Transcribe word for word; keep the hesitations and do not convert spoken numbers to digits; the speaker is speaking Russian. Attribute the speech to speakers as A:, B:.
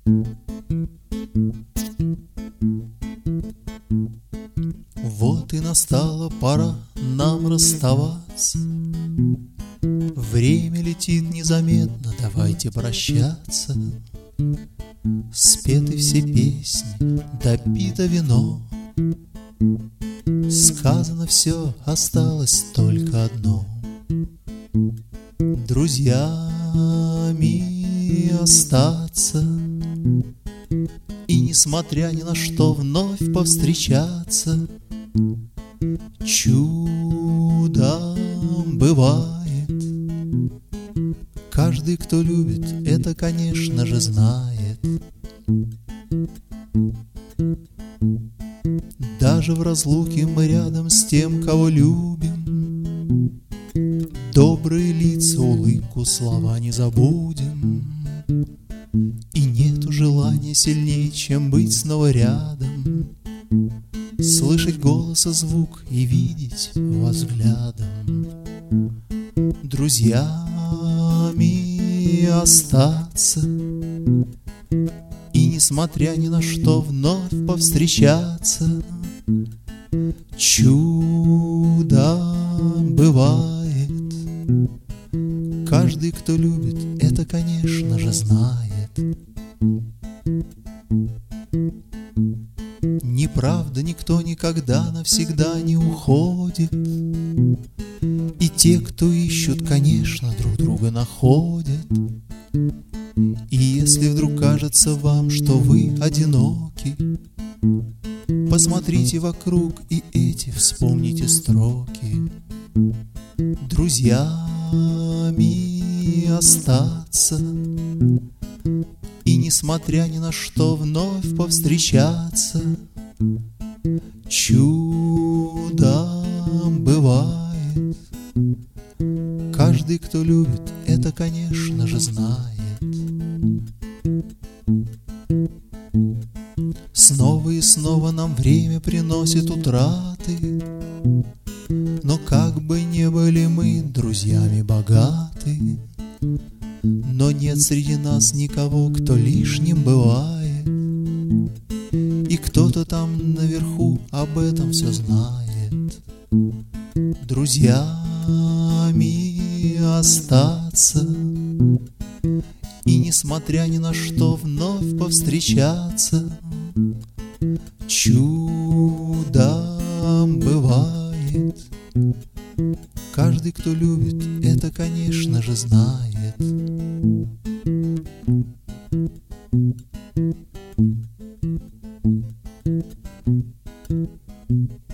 A: Вот и настала пора нам расставаться. Время летит незаметно, давайте прощаться. Спеты все песни, допито вино. Сказано все, осталось только одно: друзьями остаться. И несмотря ни на что вновь повстречаться. Чудом бывает. Каждый, кто любит, это, конечно же, знает. Даже в разлуке мы рядом с тем, кого любим. Добрые лица, улыбку, слова не забудем. И нету желания сильнее, чем быть снова рядом. Слышать голоса звук и видеть вас взглядом. Друзьями остаться. И несмотря ни на что вновь повстречаться. Чудом бывает. Каждый, кто любит, это, конечно же, знает. Неправда, никто никогда навсегда не уходит. И те, кто ищут, конечно, друг друга находят. И если вдруг кажется вам, что вы одиноки, посмотрите вокруг и эти вспомните строки: друзьями остаться. И несмотря ни на что вновь повстречаться. Чудом бывает. Каждый, кто любит, это, конечно же, знает. Снова и снова нам время приносит утраты. Но как бы не были мы друзьями богаты, но нет среди нас никого, кто лишним бывает. И кто-то там наверху об этом все знает. Друзьями остаться. И несмотря ни на что вновь повстречаться. Чудом бывает. Каждый, кто любит, это, конечно же, знает. Thank you.